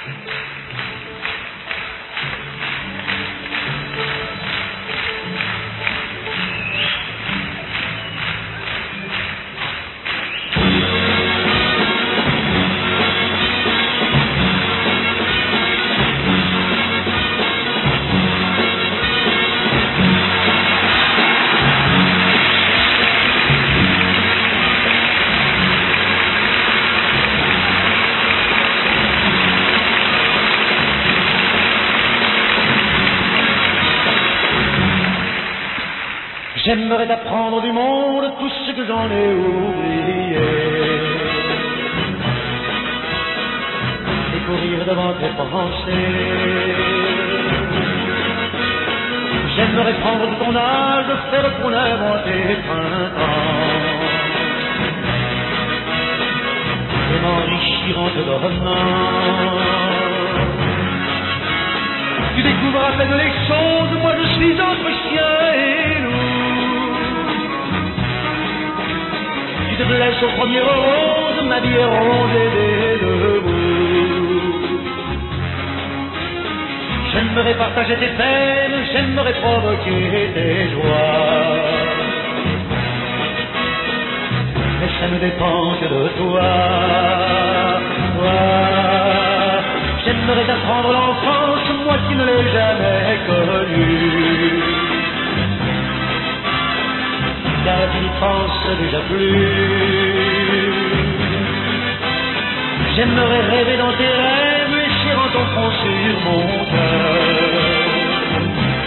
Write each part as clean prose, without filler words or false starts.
J'aimerais apprendre du monde tout ce que j'en ai oublié et courir devant tes pensées. J'aimerais prendre de ton âge, faire ton œuvre tes printemps et m'enrichir en te dormant. Tu découvres à peine les choses, moi je suis entre chien et loup. Tu te blesses au premier rose, ma vie est rongée des deux bouts. J'aimerais partager tes peines, j'aimerais provoquer tes joies, mais ça ne dépend que de toi, J'aimerais t'apprendre l'enfance, moi qui ne l'ai jamais connue, car tu n'y penses déjà plus. J'aimerais rêver dans tes rêves et serrant ton front sur mon cœur,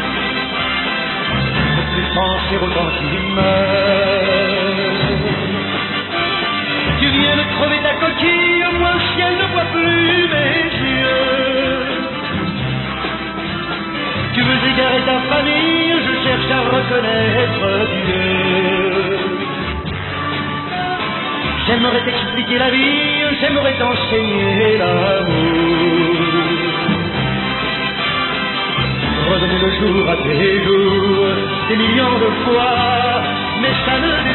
ne plus penser au temps qui meurt. Tu viens de crever ta coquille, moi le ciel ne voit plus mes yeux. Tu veux égarer ta famille, je cherche à reconnaître Dieu. J'aimerais t'expliquer la vie, j'aimerais t'enseigner l'amour, redonner le jour à tes jours, des millions de fois, mais ça ne